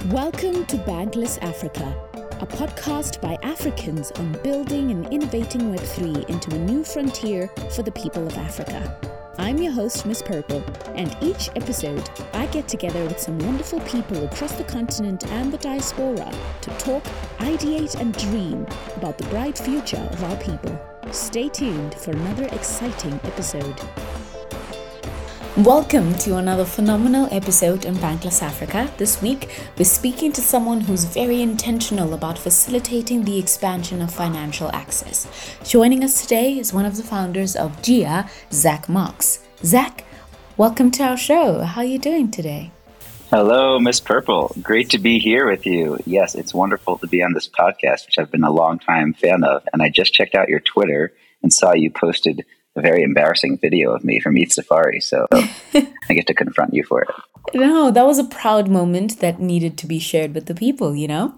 Welcome to Bankless Africa, a podcast by Africans on building and innovating Web3 into a new frontier for the people of Africa. I'm your host, Miss Purple, and each episode I get together with some wonderful people across the continent and the diaspora to talk, ideate, and dream about the bright future of our people. Stay tuned for another exciting episode. Welcome to another phenomenal episode in Bankless Africa. This week, we're speaking to someone who's very intentional about facilitating the expansion of financial access. Joining us today is one of the founders of Gia, Zach Marks. Zach, welcome to our show. How are you doing today? Hello, Miss Purple. Great to be here with you. Yes, it's wonderful to be on this podcast, which I've been a long time fan of. And I just checked out your Twitter and saw you posted a very embarrassing video of me from Eat Safari. So I get to confront you for it. No, that was a proud moment that needed to be shared with the people, you know?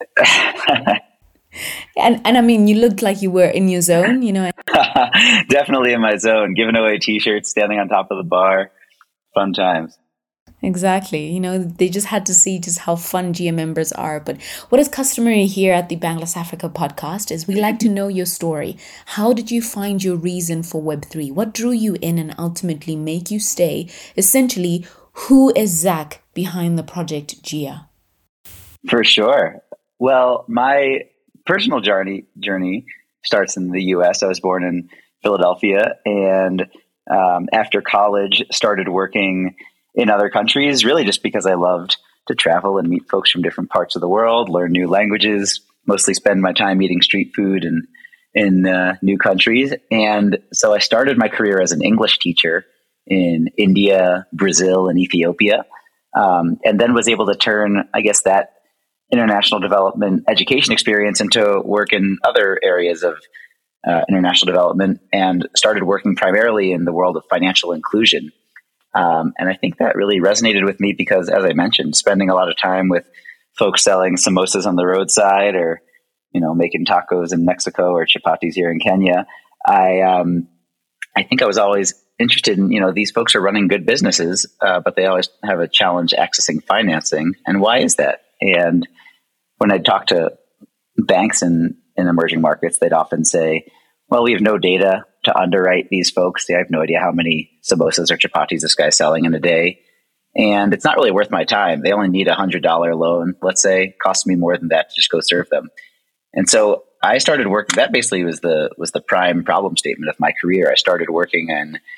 And I mean, you looked like you were in your zone, you know? Definitely in my zone, giving away t-shirts, standing on top of the bar. Fun times. Exactly. You know, they just had to see just how fun Gia members are. But what is customary here at the Bankless Africa podcast is we like to know your story. How did you find your reason for Web3? What drew you in and ultimately make you stay? Essentially, who is Zach behind the project Gia? For sure. Well, my personal journey starts in the U.S. I was born in Philadelphia, and after college, started working in other countries, really just because I loved to travel and meet folks from different parts of the world, learn new languages, mostly spend my time eating street food and in new countries. And so I started my career as an English teacher in India, Brazil, and Ethiopia, and then was able to turn, I guess, that international development education experience into work in other areas of international development, and started working primarily in the world of financial inclusion. And I think that really resonated with me because, as I mentioned, spending a lot of time with folks selling samosas on the roadside, or, you know, making tacos in Mexico or chapatis here in Kenya. I think I was always interested in, you know, these folks are running good businesses, but they always have a challenge accessing financing. And why is that? And when I talk to banks in emerging markets, they'd often say, well, we have no data to underwrite these folks. I have no idea how many samosas or chapatis this guy's selling in a day. And it's not really worth my time. They only need $100 loan, let's say, costs me more than that to just go serve them. And so I started working, that basically was the prime problem statement of my career. I started working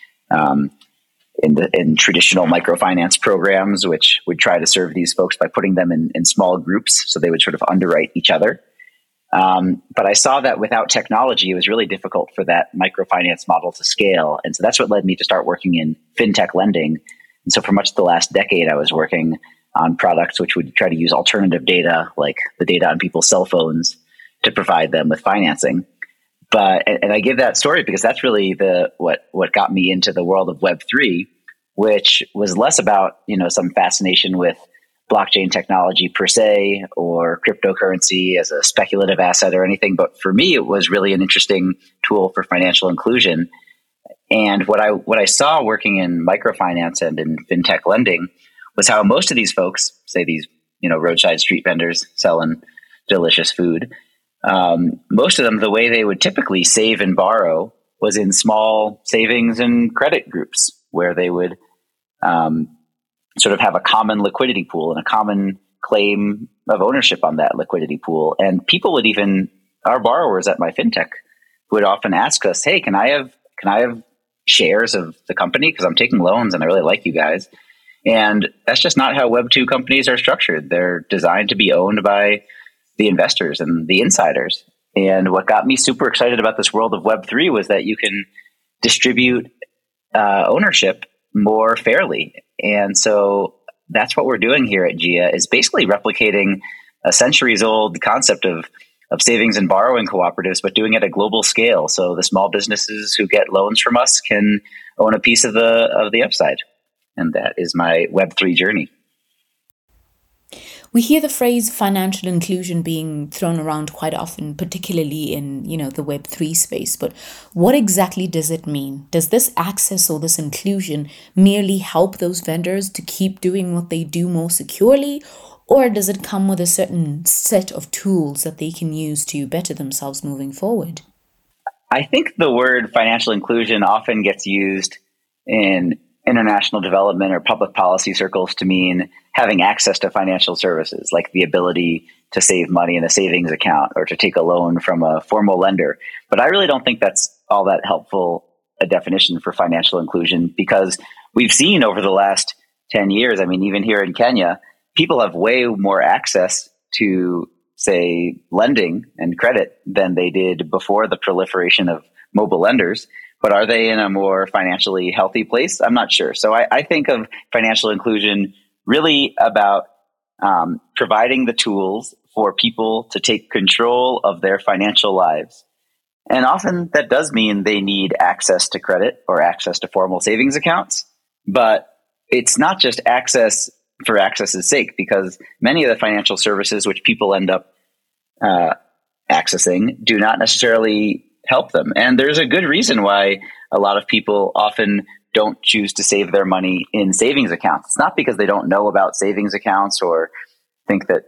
in traditional microfinance programs, which would try to serve these folks by putting them in small groups so they would sort of underwrite each other. But I saw that without technology, it was really difficult for that microfinance model to scale. And so that's what led me to start working in fintech lending. And so for much of the last decade, I was working on products which would try to use alternative data, like the data on people's cell phones, to provide them with financing. And I give that story because that's really what got me into the world of Web3, which was less about, you know, some fascination with blockchain technology per se, or cryptocurrency as a speculative asset or anything. But for me, it was really an interesting tool for financial inclusion. And what I saw working in microfinance and in fintech lending was how most of these folks, say these, you know, roadside street vendors selling delicious food, most of them, the way they would typically save and borrow was in small savings and credit groups, where they would sort of have a common liquidity pool and a common claim of ownership on that liquidity pool. And people would our borrowers at my fintech would often ask us, hey, can I have shares of the company? Because I'm taking loans and I really like you guys. And that's just not how Web2 companies are structured. They're designed to be owned by the investors and the insiders. And what got me super excited about this world of Web3 was that you can distribute ownership more fairly. And so that's what we're doing here at Gia, is basically replicating a centuries-old concept of savings and borrowing cooperatives, but doing it at a global scale. So the small businesses who get loans from us can own a piece of the upside. And that is my Web3 journey. We hear the phrase financial inclusion being thrown around quite often, particularly in, you know, the Web3 space. But what exactly does it mean? Does this access or this inclusion merely help those vendors to keep doing what they do more securely? Or does it come with a certain set of tools that they can use to better themselves moving forward? I think the word financial inclusion often gets used in international development or public policy circles to mean having access to financial services, like the ability to save money in a savings account or to take a loan from a formal lender. But I really don't think that's all that helpful a definition for financial inclusion, because we've seen over the last 10 years, I mean, even here in Kenya, people have way more access to, say, lending and credit than they did before the proliferation of mobile lenders. But are they in a more financially healthy place? I'm not sure. So I think of financial inclusion really about providing the tools for people to take control of their financial lives. And often that does mean they need access to credit or access to formal savings accounts. But it's not just access for access's sake, because many of the financial services which people end up accessing do not necessarily help them. And there's a good reason why a lot of people often don't choose to save their money in savings accounts. It's not because they don't know about savings accounts or think that,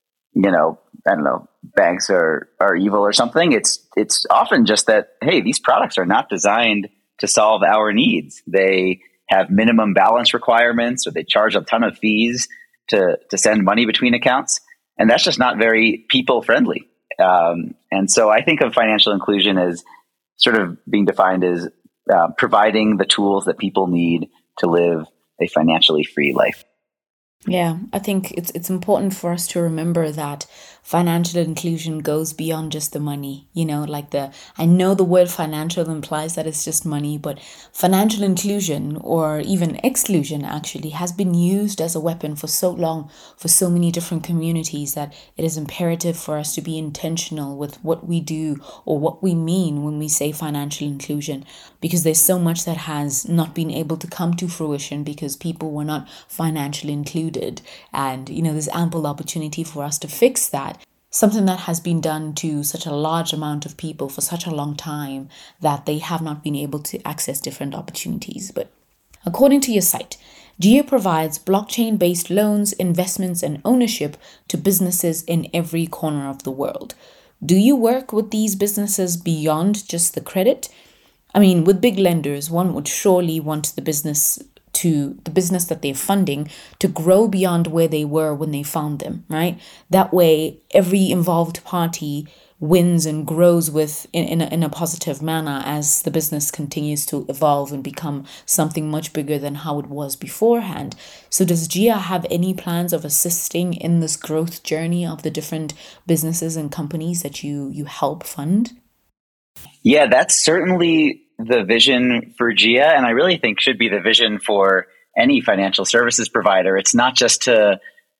banks are evil or something. It's often just that, hey, these products are not designed to solve our needs. They have minimum balance requirements, or they charge a ton of fees to send money between accounts. And that's just not very people friendly. And so I think of financial inclusion as sort of being defined as providing the tools that people need to live a financially free life. Yeah, I think it's important for us to remember that financial inclusion goes beyond just the money. I know the word financial implies that it's just money, but financial inclusion, or even exclusion, actually has been used as a weapon for so long for so many different communities that it is imperative for us to be intentional with what we do or what we mean when we say financial inclusion, because there's so much that has not been able to come to fruition because people were not financially included. And, there's ample opportunity for us to fix that. Something that has been done to such a large amount of people for such a long time that they have not been able to access different opportunities. But according to your site, Jia provides blockchain-based loans, investments, and ownership to businesses in every corner of the world. Do you work with these businesses beyond just the credit? I mean, with big lenders, one would surely want the business that they're funding to grow beyond where they were when they found them, right? That way, every involved party wins and grows in a positive manner as the business continues to evolve and become something much bigger than how it was beforehand. So does Jia have any plans of assisting in this growth journey of the different businesses and companies that you help fund? Yeah, that's certainly the vision for Jia, and I really think should be the vision for any financial services provider. It's not just to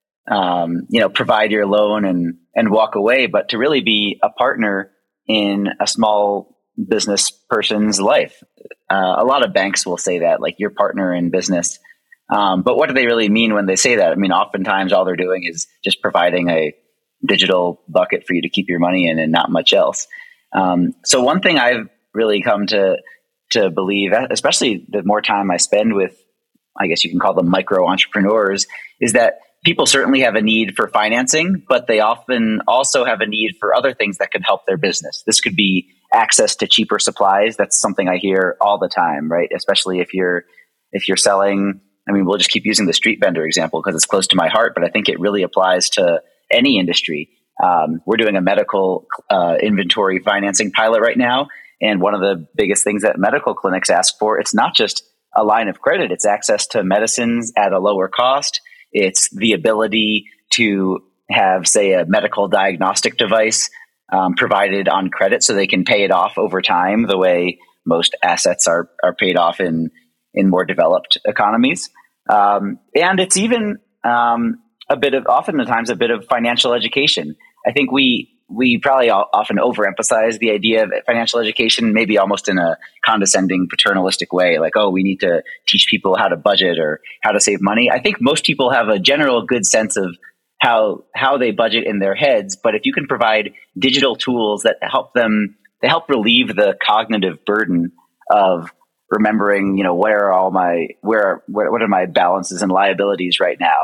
provide your loan and walk away, but to really be a partner in a small business person's life. A lot of banks will say that, like, your partner in business. But what do they really mean when they say that? I mean, oftentimes all they're doing is just providing a digital bucket for you to keep your money in and not much else. So one thing I've really come to believe, especially the more time I spend with, I guess you can call them micro entrepreneurs, is that people certainly have a need for financing, but they often also have a need for other things that can help their business. This could be access to cheaper supplies. That's something I hear all the time, right? Especially if you're selling, I mean, we'll just keep using the street vendor example because it's close to my heart, but I think it really applies to any industry. We're doing a medical inventory financing pilot right now. And one of the biggest things that medical clinics ask for, it's not just a line of credit, it's access to medicines at a lower cost. It's the ability to have, say, a medical diagnostic device provided on credit so they can pay it off over time the way most assets are paid off in more developed economies. And it's even oftentimes a bit of financial education. I think we probably often overemphasize the idea of financial education, maybe almost in a condescending, paternalistic way, like, oh, we need to teach people how to budget or how to save money. I think most people have a general good sense of how they budget in their heads, but if you can provide digital tools that help relieve the cognitive burden of remembering, what are my balances and liabilities right now?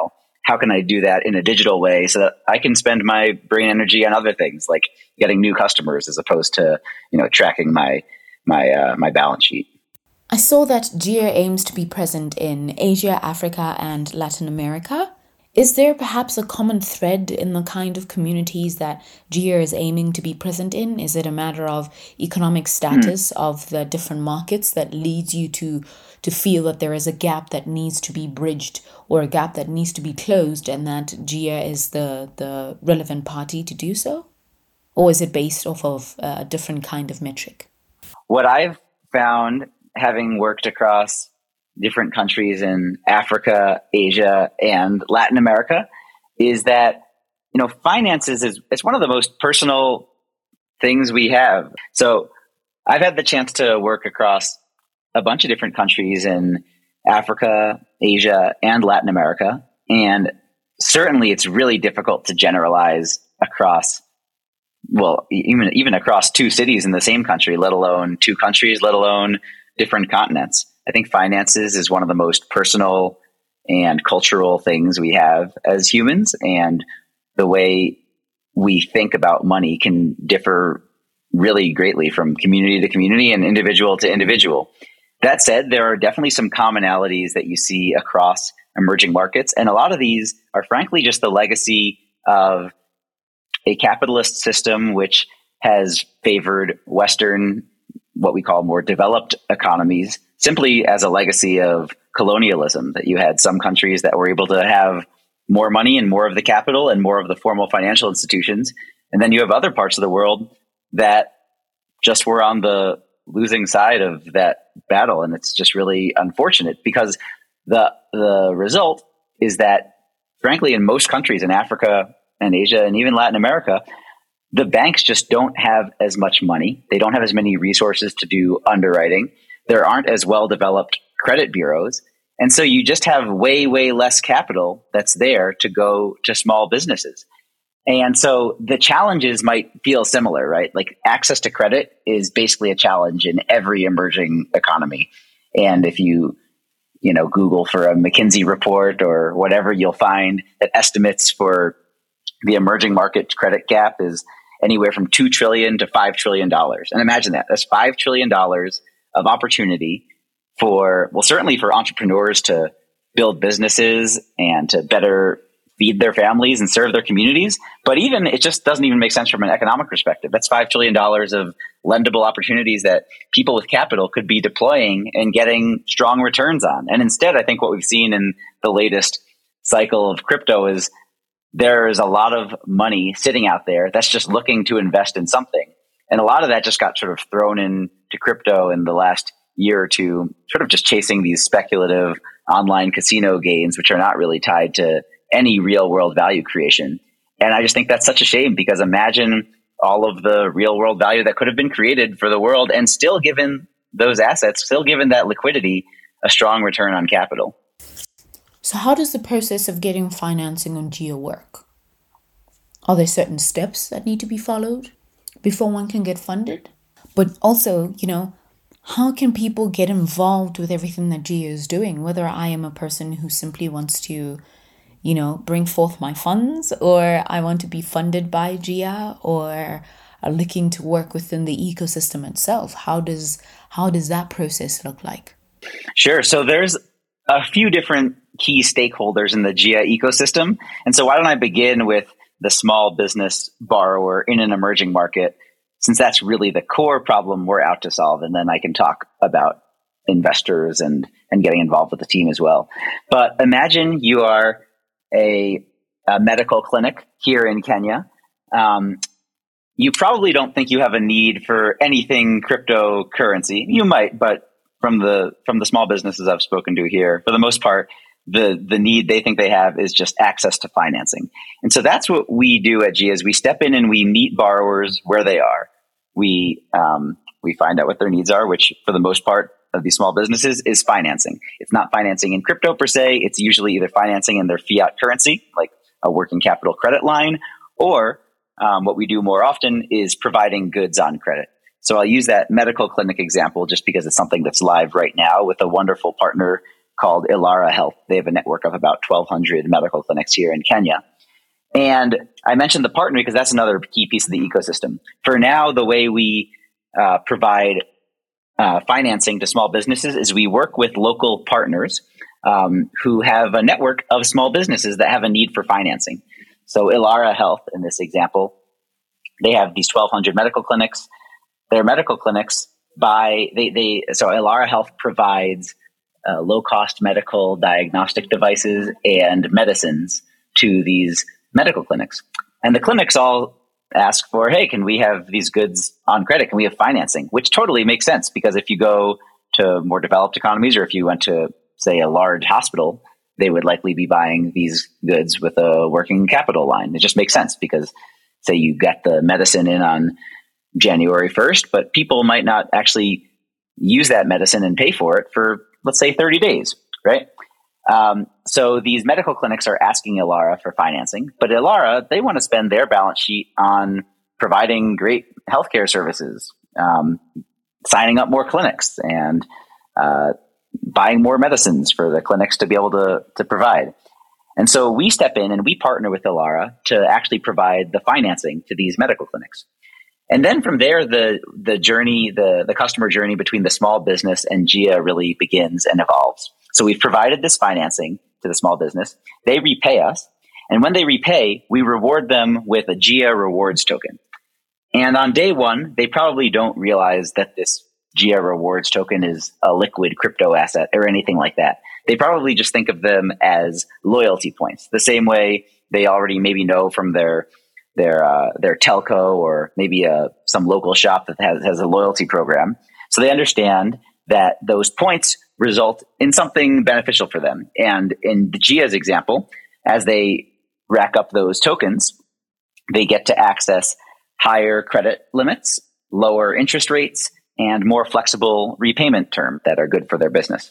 how can I do that in a digital way so that I can spend my brain energy on other things like getting new customers as opposed to, tracking my balance sheet. I saw that Jia aims to be present in Asia, Africa, and Latin America. Is there perhaps a common thread in the kind of communities that Jia is aiming to be present in? Is it a matter of economic status of the different markets that leads you to feel that there is a gap that needs to be bridged or a gap that needs to be closed and that Jia is the relevant party to do so? Or is it based off of a different kind of metric? What I've found, having worked across different countries in Africa, Asia, and Latin America, is that, finances it's one of the most personal things we have. So I've had the chance to work across a bunch of different countries in Africa, Asia, and Latin America. And certainly it's really difficult to generalize across, even across two cities in the same country, let alone two countries, let alone different continents. I think finances is one of the most personal and cultural things we have as humans. And the way we think about money can differ really greatly from community to community and individual to individual. That said, there are definitely some commonalities that you see across emerging markets. And a lot of these are frankly just the legacy of a capitalist system which has favored Western, what we call more developed economies, simply as a legacy of colonialism, that you had some countries that were able to have more money and more of the capital and more of the formal financial institutions. And then you have other parts of the world that just were on the losing side of that battle. And it's just really unfortunate because the result is that, frankly, in most countries in Africa and Asia and even Latin America, the banks just don't have as much money. They don't have as many resources to do underwriting. There aren't as well developed credit bureaus. And so you just have way, way less capital that's there to go to small businesses. And so the challenges might feel similar, right? Like access to credit is basically a challenge in every emerging economy. And if you Google for a McKinsey report or whatever, you'll find that estimates for the emerging market credit gap is anywhere from $2 trillion to $5 trillion. And imagine that. That's $5 trillion of opportunity certainly for entrepreneurs to build businesses and to better feed their families and serve their communities. But even it just doesn't even make sense from an economic perspective. That's $5 trillion of lendable opportunities that people with capital could be deploying and getting strong returns on. And instead, I think what we've seen in the latest cycle of crypto is there is a lot of money sitting out there that's just looking to invest in something. And a lot of that just got sort of thrown into crypto in the last year or two, sort of just chasing these speculative online casino gains, which are not really tied to any real world value creation. And I just think that's such a shame because imagine all of the real world value that could have been created for the world and still given those assets, still given that liquidity, a strong return on capital. So how does the process of getting financing on Jia work? Are there certain steps that need to be followed before one can get funded? But also, how can people get involved with everything that Jia is doing? Whether I am a person who simply wants to, bring forth my funds, or I want to be funded by Jia, or are looking to work within the ecosystem itself. How does that process look like? Sure. So there's a few different key stakeholders in the Jia ecosystem. And so why don't I begin with the small business borrower in an emerging market, since that's really the core problem we're out to solve. And then I can talk about investors and getting involved with the team as well. But imagine you are a medical clinic here in Kenya. You probably don't think you have a need for anything cryptocurrency. You might, but from the small businesses I've spoken to here, for the most part, the need they think they have is just access to financing. And so that's what we do at Jia is we step in and we meet borrowers where they are. We find out what their needs are, which for the most part of these small businesses is financing. It's not financing in crypto per se. It's usually either financing in their fiat currency, like a working capital credit line, or what we do more often is providing goods on credit. So I'll use that medical clinic example just because it's something that's live right now with a wonderful partner called Ilara Health. They have a network of about 1,200 medical clinics here in Kenya. And I mentioned the partner because that's another key piece of the ecosystem. For now, the way we provide financing to small businesses is we work with local partners who have a network of small businesses that have a need for financing. So Ilara Health, in this example, they have these 1,200 medical clinics. Their medical clinics so Ilara Health provides low-cost medical diagnostic devices and medicines to these medical clinics. And the clinics all ask for, hey, can we have these goods on credit? Can we have financing? Which totally makes sense, because if you go to more developed economies, or if you went to, say, a large hospital, they would likely be buying these goods with a working capital line. It just makes sense because, say, you get the medicine in on January 1st, but people might not actually use that medicine and pay for it for, let's say, 30 days, right? So these medical clinics are asking Ilara for financing, but Ilara, they want to spend their balance sheet on providing great healthcare services, signing up more clinics, and buying more medicines for the clinics to be able to provide. And so we step in and we partner with Ilara to actually provide the financing to these medical clinics. And then from there, the journey, the customer journey between the small business and Jia really begins and evolves. So we've provided this financing to the small business. They repay us. And when they repay, we reward them with a Jia rewards token. And on day one, they probably don't realize that this Jia rewards token is a liquid crypto asset or anything like that. They probably just think of them as loyalty points, the same way they already maybe know from their telco, or maybe some local shop that has a loyalty program. So they understand that those points result in something beneficial for them. And in the Jia's example, as they rack up those tokens, they get to access higher credit limits, lower interest rates, and more flexible repayment terms that are good for their business.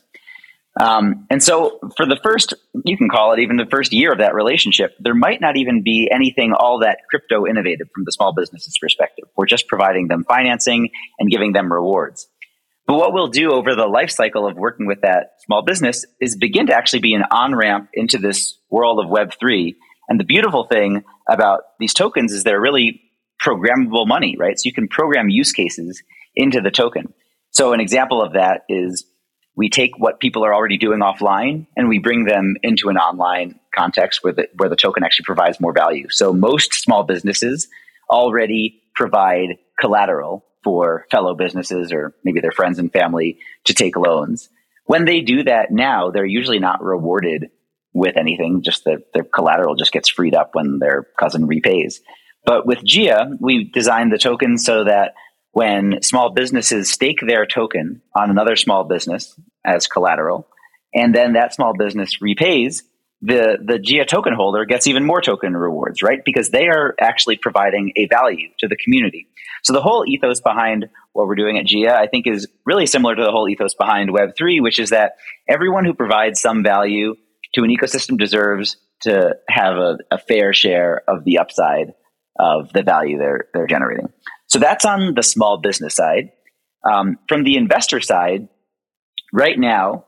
And so for the first, you can call it even the first year of that relationship, there might not even be anything all that crypto innovative from the small business's perspective. We're just providing them financing and giving them rewards. But what we'll do over the life cycle of working with that small business is begin to actually be an on-ramp into this world of Web3. And the beautiful thing about these tokens is they're really programmable money, right? So you can program use cases into the token. So an example of that is we take what people are already doing offline and we bring them into an online context where the token actually provides more value. So most small businesses already provide collateral for fellow businesses or maybe their friends and family to take loans. When they do that now, they're usually not rewarded with anything, just their collateral just gets freed up when their cousin repays. But with Jia, we designed the token so that when small businesses stake their token on another small business as collateral, and then that small business repays, the Jia token holder gets even more token rewards, right? Because they are actually providing a value to the community. So the whole ethos behind what we're doing at Jia, I think, is really similar to the whole ethos behind Web3, which is that everyone who provides some value to an ecosystem deserves to have a fair share of the upside of the value they're generating. So that's on the small business side. From the investor side, right now,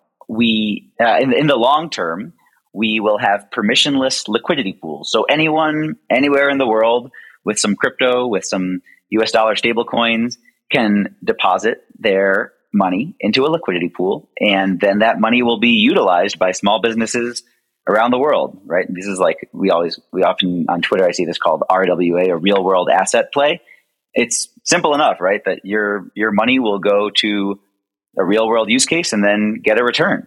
we in the long term, we will have permissionless liquidity pools. So anyone, anywhere in the world with some crypto, with some US dollar stable coins can deposit their money into a liquidity pool. And then that money will be utilized by small businesses around the world, right? This is like, we often on Twitter, I see this called RWA, a real world asset play. It's simple enough, right? That your money will go to a real world use case and then get a return,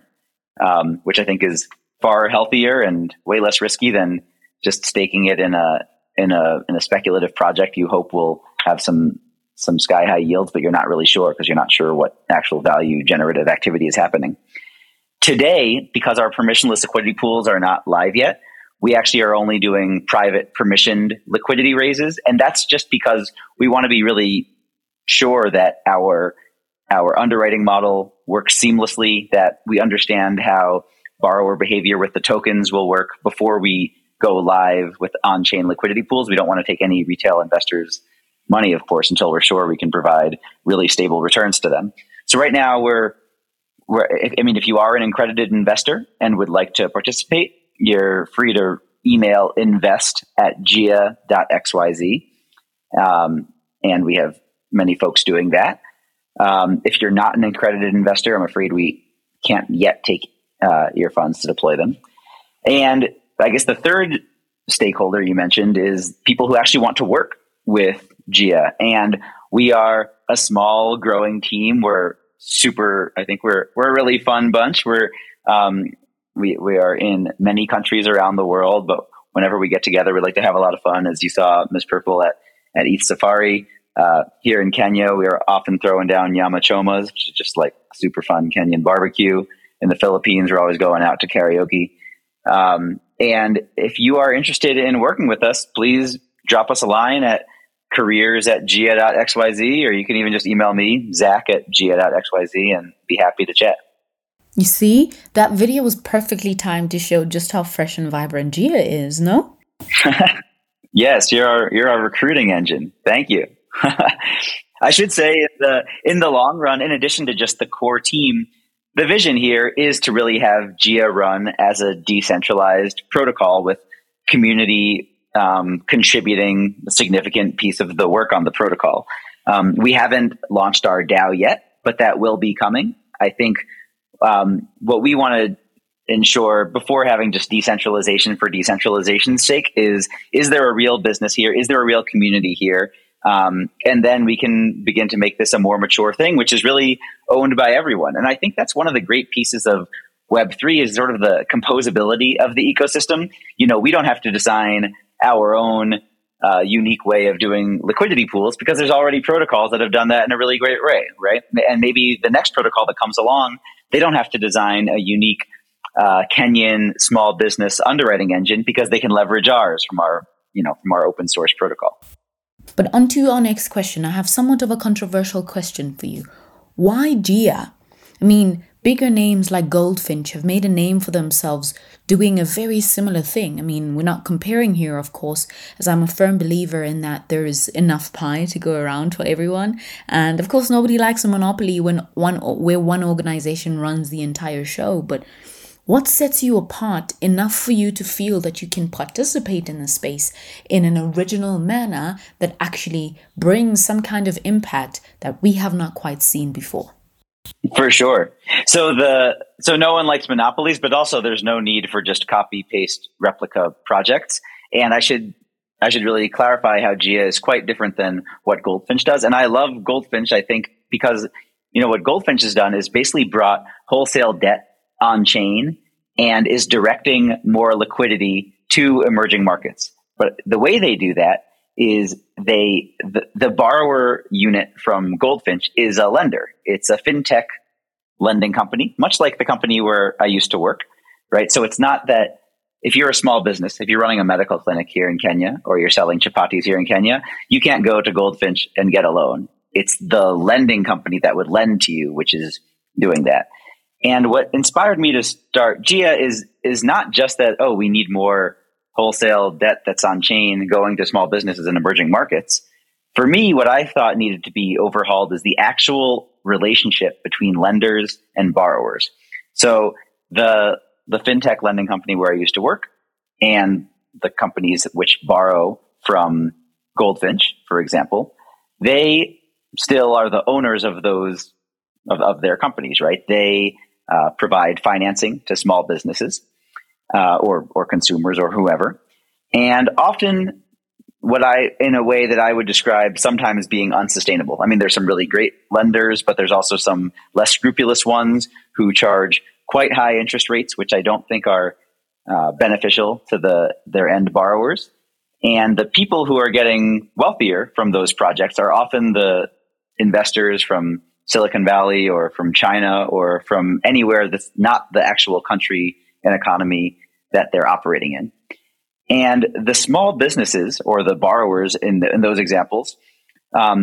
which I think is far healthier and way less risky than just staking it in a speculative project you hope will have some sky high yields, but you're not really sure because you're not sure what actual value generative activity is happening. Today, because our permissionless liquidity pools are not live yet, we actually are only doing private permissioned liquidity raises. And that's just because we want to be really sure that our underwriting model works seamlessly, that we understand how borrower behavior with the tokens will work before we go live with on-chain liquidity pools. We don't want to take any retail investors' money, of course, until we're sure we can provide really stable returns to them. So right now we're if you are an accredited investor and would like to participate, you're free to email invest@gia.xyz. And we have many folks doing that. If you're not an accredited investor, I'm afraid we can't yet take your funds to deploy them. And I guess the third stakeholder you mentioned is people who actually want to work with GIA. And we are a small growing team. I think we're a really fun bunch. We are in many countries around the world, but whenever we get together, we like to have a lot of fun. As you saw, Ms. Purple at ETH Safari. Here in Kenya, we are often throwing down nyama chomas, which is just like super fun Kenyan barbecue. In the Philippines, we're always going out to karaoke. And if you are interested in working with us, please drop us a line at careers@gia.xyz, or you can even just email me, zach@gia.xyz, and be happy to chat. You see, that video was perfectly timed to show just how fresh and vibrant GIA is, no? Yes, you're our recruiting engine. Thank you. I should say in the long run, in addition to just the core team, the vision here is to really have GIA run as a decentralized protocol with community contributing a significant piece of the work on the protocol. We haven't launched our DAO yet, but that will be coming. I think what we want to ensure before having just decentralization for decentralization's sake is there a real business here? Is there a real community here? And then we can begin to make this a more mature thing, which is really owned by everyone. And I think that's one of the great pieces of Web3 is sort of the composability of the ecosystem. We don't have to design our own unique way of doing liquidity pools because there's already protocols that have done that in a really great way, right? And maybe the next protocol that comes along, they don't have to design a unique Kenyan small business underwriting engine because they can leverage ours from our open source protocol. But on to our next question. I have somewhat of a controversial question for you. Why GIA? I mean, bigger names like Goldfinch have made a name for themselves doing a very similar thing. I mean, we're not comparing here, of course, as I'm a firm believer in that there is enough pie to go around for everyone. And of course, nobody likes a monopoly where one organization runs the entire show. But what sets you apart enough for you to feel that you can participate in the space in an original manner that actually brings some kind of impact that we have not quite seen before? For sure. So no one likes monopolies, but also there's no need for just copy paste replica projects. And I should really clarify how GIA is quite different than what Goldfinch does. And I love Goldfinch, I think, because what Goldfinch has done is basically brought wholesale debt on chain and is directing more liquidity to emerging markets. But the way they do that is the borrower unit from Goldfinch is a lender. It's a fintech lending company, much like the company where I used to work, right? So it's not that if you're a small business, if you're running a medical clinic here in Kenya or you're selling chapatis here in Kenya, you can't go to Goldfinch and get a loan. It's the lending company that would lend to you, which is doing that. And what inspired me to start GIA is not just that, we need more wholesale debt that's on chain going to small businesses in emerging markets. For me, what I thought needed to be overhauled is the actual relationship between lenders and borrowers. So the fintech lending company where I used to work and the companies which borrow from Goldfinch, for example, they still are the owners of those of their companies, right? They provide financing to small businesses or consumers or whoever. And often in a way that I would describe sometimes being unsustainable. I mean, there's some really great lenders, but there's also some less scrupulous ones who charge quite high interest rates, which I don't think are beneficial to their end borrowers. And the people who are getting wealthier from those projects are often the investors from Silicon Valley or from China or from anywhere that's not the actual country and economy that they're operating in. And the small businesses or the borrowers in those examples, I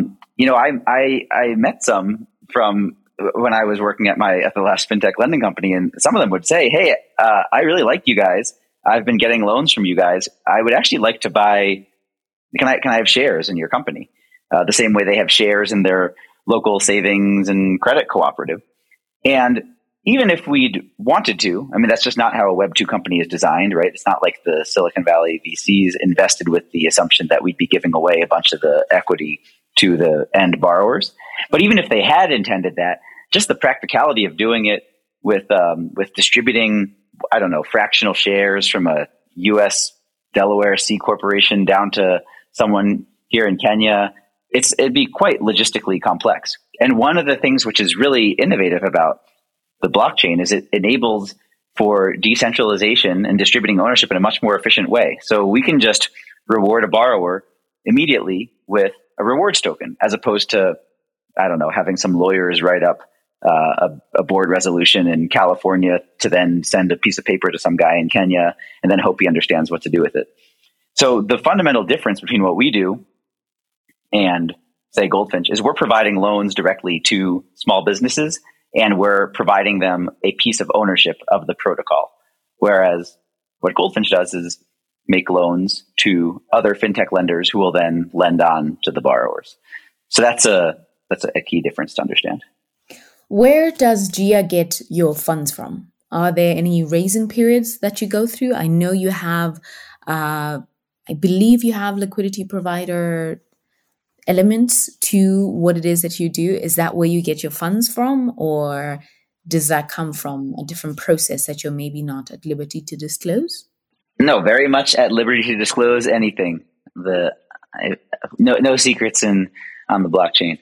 met some from when I was working at the last fintech lending company, and some of them would say, "Hey, I really like you guys. I've been getting loans from you guys. I would actually like to buy. Can I have shares in your company? The same way they have shares in their local savings and credit cooperative." And even if we'd wanted to, I mean, that's just not how a Web 2 company is designed, right? It's not like the Silicon Valley VCs invested with the assumption that we'd be giving away a bunch of the equity to the end borrowers. But even if they had intended that, just the practicality of doing it with distributing, I don't know, fractional shares from a U.S. Delaware C corporation down to someone here in Kenya, it'd be quite logistically complex. And one of the things which is really innovative about the blockchain is it enables for decentralization and distributing ownership in a much more efficient way. So we can just reward a borrower immediately with a rewards token, as opposed to, I don't know, having some lawyers write up a board resolution in California to then send a piece of paper to some guy in Kenya and then hope he understands what to do with it. So the fundamental difference between what we do and, say, Goldfinch is we're providing loans directly to small businesses, and we're providing them a piece of ownership of the protocol. Whereas what Goldfinch does is make loans to other fintech lenders who will then lend on to the borrowers. So that's a key difference to understand. Where does GIA get your funds from? Are there any raising periods that you go through? I know you have, I believe you have liquidity provider elements to what it is that you do. Is that where you get your funds from, or does that come from a different process that you're maybe not at liberty to disclose? No, very much at liberty to disclose anything. No secrets on the blockchain.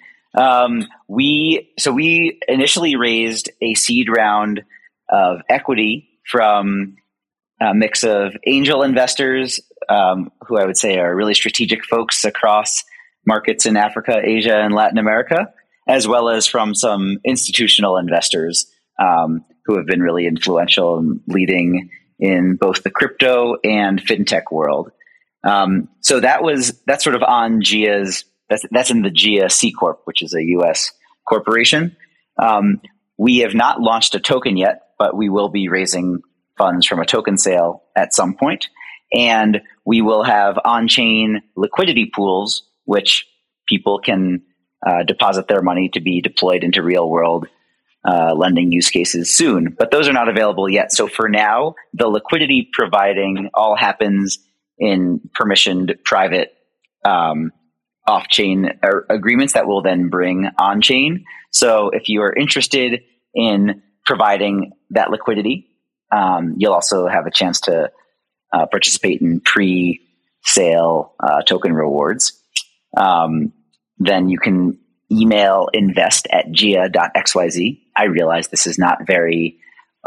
We initially raised a seed round of equity from a mix of angel investors, who I would say are really strategic folks across markets in Africa, Asia, and Latin America, as well as from some institutional investors who have been really influential and leading in both the crypto and fintech world. So that's sort of on GIA's. That's in the GIA C Corp, which is a U.S. corporation. We have not launched a token yet, but we will be raising funds from a token sale at some point. And we will have on-chain liquidity pools, which people can deposit their money to be deployed into real-world lending use cases soon. But those are not available yet. So for now, the liquidity providing all happens in permissioned private off-chain agreements that will then bring on-chain. So if you are interested in providing that liquidity, you'll also have a chance to participate in pre-sale token rewards. Then you can email invest@gia.xyz. I realize this is not very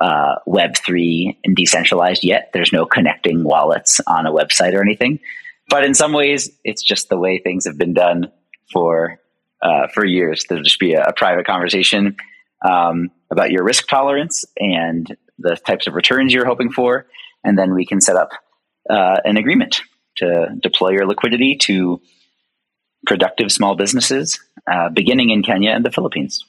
Web3 and decentralized yet. There's no connecting wallets on a website or anything. But in some ways, it's just the way things have been done for years. There'll just be a private conversation about your risk tolerance and the types of returns you're hoping for. And then we can set up an agreement to deploy your liquidity to productive small businesses, beginning in Kenya and the Philippines.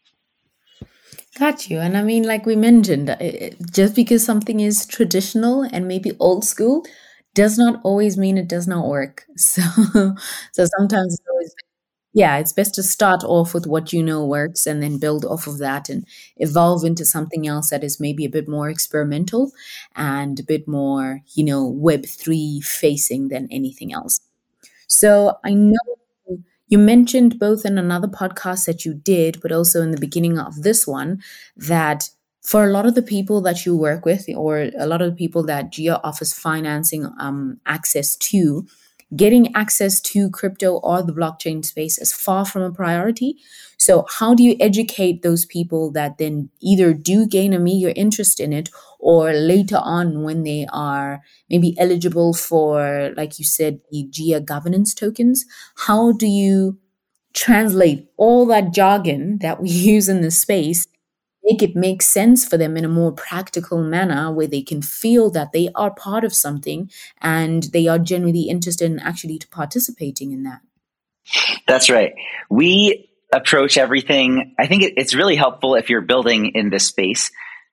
Got you. And I mean, like we mentioned, just because something is traditional and maybe old school does not always mean it does not work. So sometimes it's always, it's best to start off with what you know works and then build off of that and evolve into something else that is maybe a bit more experimental and a bit more, Web3 facing than anything else. So I know you mentioned both in another podcast that you did, but also in the beginning of this one, that for a lot of the people that you work with, or a lot of the people that GIA offers financing access to, getting access to crypto or the blockchain space is far from a priority. So how do you educate those people that then either do gain a meager interest in it, or later on when they are maybe eligible for, like you said, the GIA governance tokens? How do you translate all that jargon that we use in this space, make it make sense for them in a more practical manner where they can feel that they are part of something and they are genuinely interested in actually participating in that? That's right. We approach everything. I think it's really helpful if you're building in this space,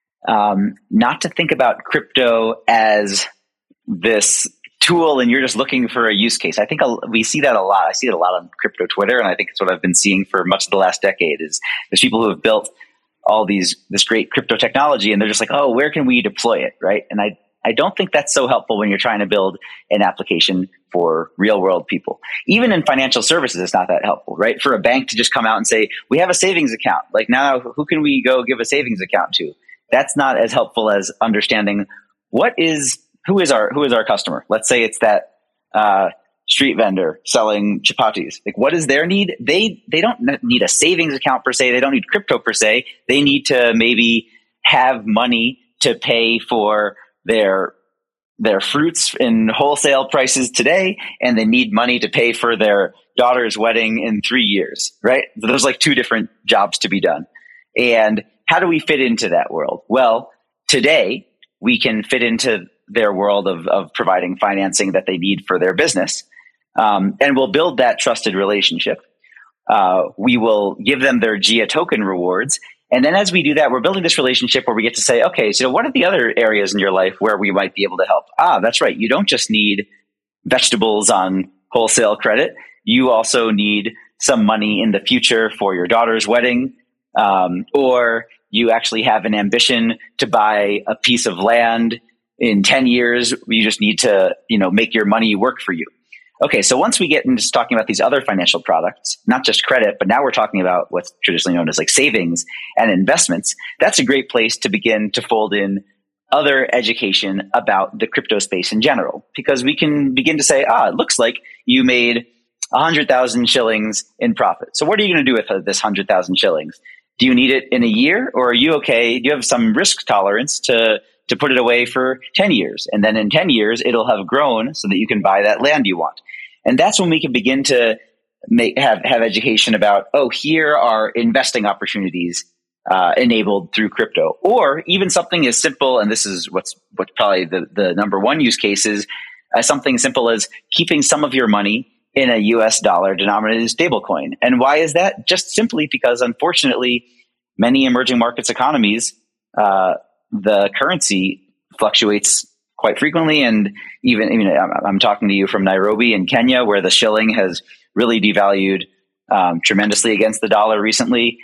not to think about crypto as this tool and you're just looking for a use case. I think we see that a lot. I see it a lot on crypto Twitter, and I think it's what I've been seeing for much of the last decade is there's people who have built this great crypto technology, and they're just like, oh, where can we deploy it, right? And I don't think that's so helpful when you're trying to build an application for real world people. Even in financial services, it's not that helpful, right? For a bank to just come out and say, we have a savings account. Like, now, who can we go give a savings account to? That's not as helpful as understanding who is our customer. Let's say it's that street vendor selling chapatis. Like, what is their need? They don't need a savings account per se. They don't need crypto per se. They need to maybe have money to pay for their fruits in wholesale prices today, and they need money to pay for their daughter's wedding in 3 years, right? So there's like two different jobs to be done. And how do we fit into that world? Well, today we can fit into their world of providing financing that they need for their business. And we'll build that trusted relationship. We will give them their Jia token rewards. And then as we do that, we're building this relationship where we get to say, okay, so what are the other areas in your life where we might be able to help? That's right. You don't just need vegetables on wholesale credit. You also need some money in the future for your daughter's wedding. Or you actually have an ambition to buy a piece of land in 10 years. You just need to, make your money work for you. Okay, so once we get into talking about these other financial products, not just credit, but now we're talking about what's traditionally known as like savings and investments, that's a great place to begin to fold in other education about the crypto space in general, because we can begin to say, it looks like you made 100,000 shillings in profit. So what are you going to do with this 100,000 shillings? Do you need it in a year, or are you okay? Do you have some risk tolerance to put it away for 10 years? And then in 10 years, it'll have grown so that you can buy that land you want. And that's when we can begin to have education about, here are investing opportunities enabled through crypto. Or even something as simple, and this is what's probably the number one use case, is something simple as keeping some of your money in a US dollar denominated stablecoin. And why is that? Just simply because, unfortunately, many emerging markets economies, the currency fluctuates quite frequently. And even I'm talking to you from Nairobi in Kenya, where the shilling has really devalued tremendously against the dollar recently.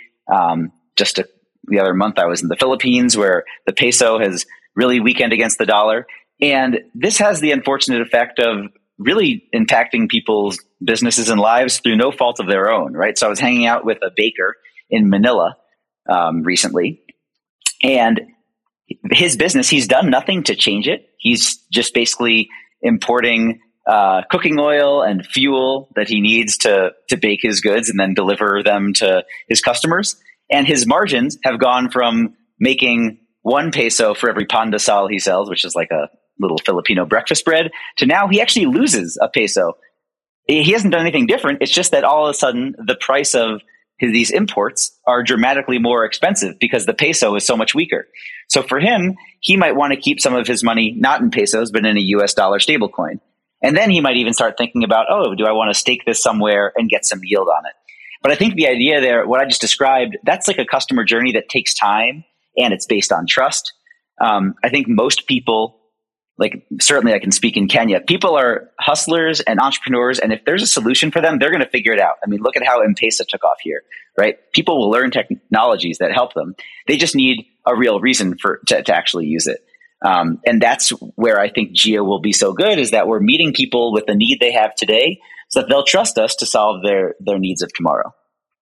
The other month, I was in the Philippines, where the peso has really weakened against the dollar. And this has the unfortunate effect of really impacting people's businesses and lives through no fault of their own, right? So I was hanging out with a baker in Manila recently, and his business, he's done nothing to change it. He's just basically importing cooking oil and fuel that he needs to bake his goods and then deliver them to his customers. And his margins have gone from making 1 peso for every pandesal he sells, which is like a little Filipino breakfast bread, to now he actually loses a peso. He hasn't done anything different. It's just that all of a sudden the price of these imports are dramatically more expensive because the peso is so much weaker. So for him, he might want to keep some of his money not in pesos, but in a US dollar stablecoin. And then he might even start thinking about, do I want to stake this somewhere and get some yield on it? But I think the idea there, what I just described, that's like a customer journey that takes time and it's based on trust. I think most people, like certainly I can speak in Kenya, people are hustlers and entrepreneurs. And if there's a solution for them, they're going to figure it out. I mean, look at how M-Pesa took off here, right? People will learn technologies that help them. They just need a real reason to actually use it. And that's where I think Jia will be so good, is that we're meeting people with the need they have today so that they'll trust us to solve their needs of tomorrow.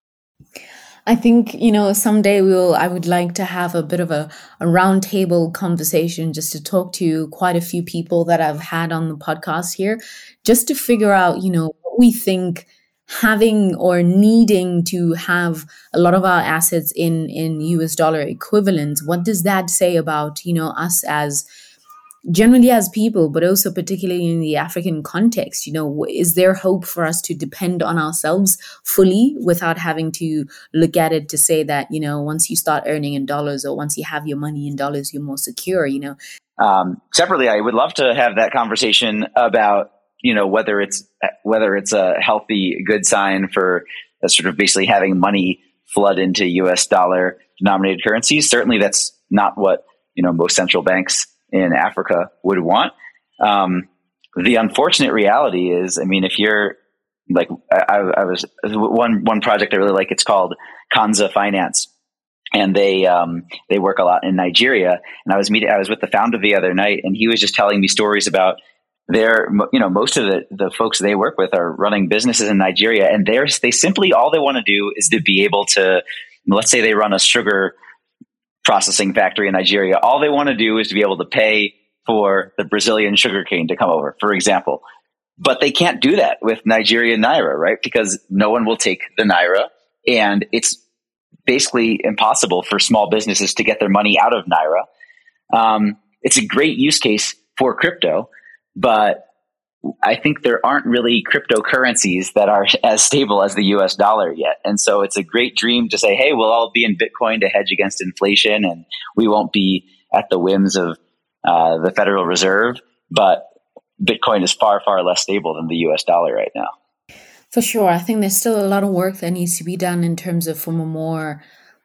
I think, someday I would like to have a bit of a roundtable conversation just to talk to quite a few people that I've had on the podcast here, just to figure out, what we think having or needing to have a lot of our assets in US dollar equivalents. What does that say about, us as generally as people, but also particularly in the African context? Is there hope for us to depend on ourselves fully without having to look at it to say that, once you start earning in dollars or once you have your money in dollars, you're more secure, Separately, I would love to have that conversation about, whether it's a healthy, good sign for sort of basically having money flood into US dollar denominated currencies. Certainly that's not what, most central banks in Africa would want. The unfortunate reality is, if you're like, I was one project I really like, it's called Kanza Finance. and they work a lot in Nigeria. And I was with the founder the other night, and he was just telling me stories about most of the folks they work with are running businesses in Nigeria, and they simply, all they want to do is to be able to, let's say they run a sugar processing factory in Nigeria. All they want to do is to be able to pay for the Brazilian sugarcane to come over, for example. But they can't do that with Nigerian Naira, right? Because no one will take the Naira, and it's basically impossible for small businesses to get their money out of Naira. It's a great use case for crypto, but I think there aren't really cryptocurrencies that are as stable as the US dollar yet. And so it's a great dream to say, hey, we'll all be in Bitcoin to hedge against inflation, and we won't be at the whims of the Federal Reserve. But Bitcoin is far, far less stable than the US dollar right now. For sure. I think there's still a lot of work that needs to be done in terms of from a more,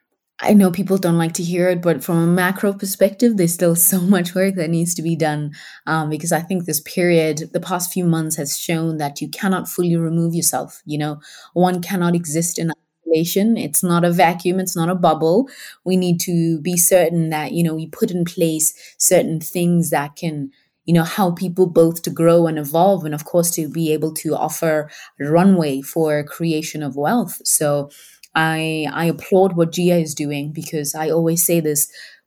I know people don't like to hear it, but from a macro perspective, there's still so much work that needs to be done because I think this period, the past few months has shown that you cannot fully remove yourself. One cannot exist in isolation. It's not a vacuum. It's not a bubble. We need to be certain that, we put in place certain things that can help people both to grow and evolve, and of course to be able to offer runway for creation of wealth. So I applaud what Gia is doing, because I always say this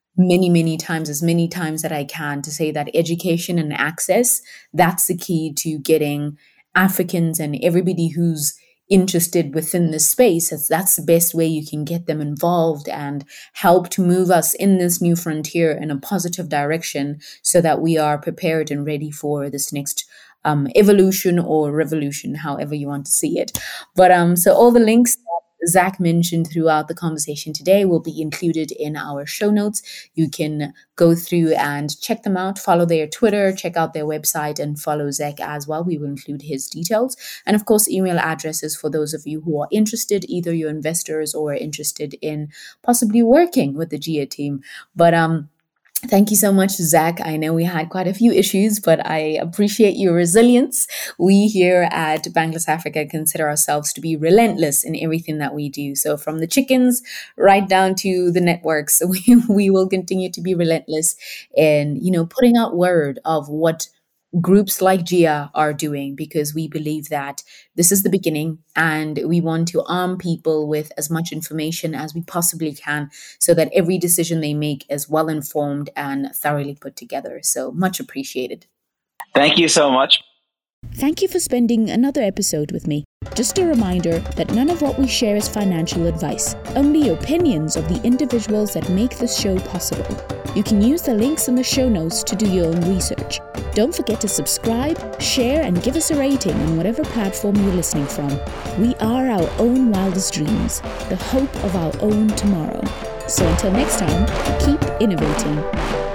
many times that I can, to say that education and access, that's the key to getting Africans and everybody who's interested within this space. That's the best way you can get them involved and help to move us in this new frontier in a positive direction, so that we are prepared and ready for this next evolution or revolution, however you want to see it. But so all the links Zach mentioned throughout the conversation today will be included in our show notes. You can go through and check them out, follow their Twitter, check out their website, and follow Zach as well. We will include his details. And of course, email addresses for those of you who are interested, either you're investors or interested in possibly working with the Gia team. But thank you so much, Zach. I know we had quite a few issues, but I appreciate your resilience. We here at Bankless Africa consider ourselves to be relentless in everything that we do. So from the chickens right down to the networks, we will continue to be relentless in, putting out word of what groups like Gia are doing, because we believe that this is the beginning, and we want to arm people with as much information as we possibly can, so that every decision they make is well informed and thoroughly put together. So much appreciated. Thank you so much. Thank you for spending another episode with me. Just a reminder that none of what we share is financial advice, only opinions of the individuals that make this show possible. You can use the links in the show notes to do your own research. Don't forget to subscribe, share, and give us a rating on whatever platform you're listening from. We are our own wildest dreams, the hope of our own tomorrow. So until next time, keep innovating.